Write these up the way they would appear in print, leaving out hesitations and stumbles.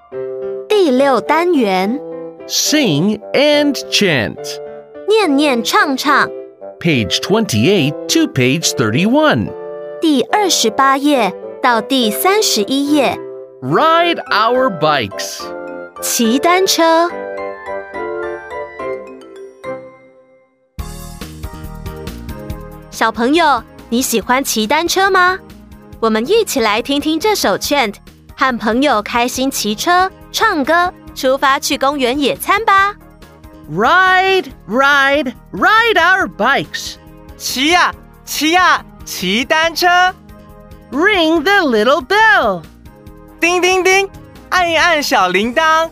第6单元 Sing and chant. 念念唱唱 Page 28 to page 31. 第28页到第31页 Ride our bikes. 骑单车。小朋友，你喜欢骑单车吗？我们一起来听听这首 chant， 和朋友开心骑车、唱歌，出发去公园野餐吧。 Ride, ride, ride our bikes. 骑呀，骑呀，骑单车。 Ring the little bell. 叮叮叮，按一按小铃铛。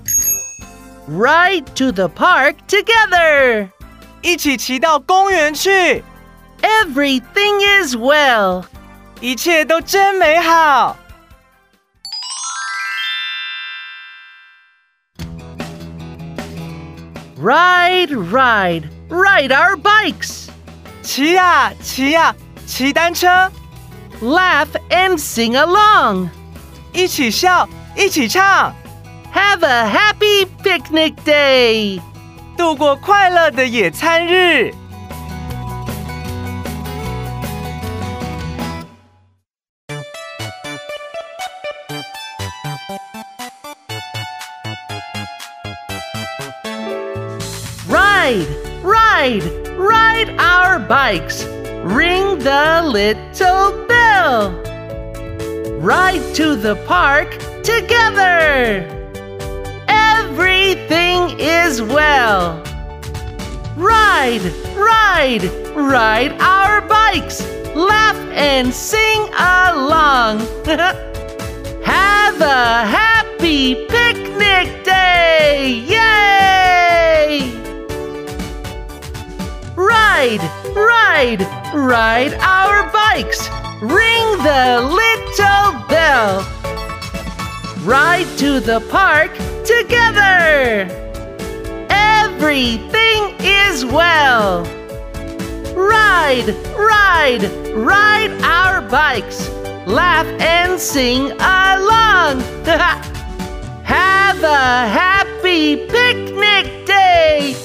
Ride to the park together. 一起骑到公园去。 Everything is well. 一切都真美好。 Ride, ride, ride our bikes. 骑呀，骑呀，骑单车。 Laugh and sing along. 一起笑，一起唱。 Have a happy picnic day. 度过快乐的野餐日。 Ride, ride, ride our bikes. Ring the little bell. Ride to the park together. Everything is well. Ride, ride, ride our bikes. Laugh and sing along. Have a happy picnic day. Yay! Ride, ride, ride our bikes. Ring the little bell. Ride to the park together. Everything is well. Ride, ride, ride our bikes. Laugh and sing along. Have a happy picnic day.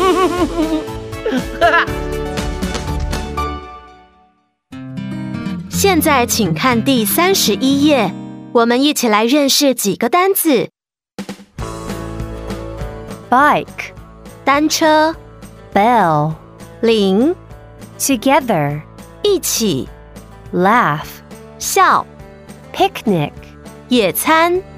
现在请看第31页，我们一起来认识几个单字。Bike 单车 Bell 铃 Together 一起 Laugh 笑 Picnic 野餐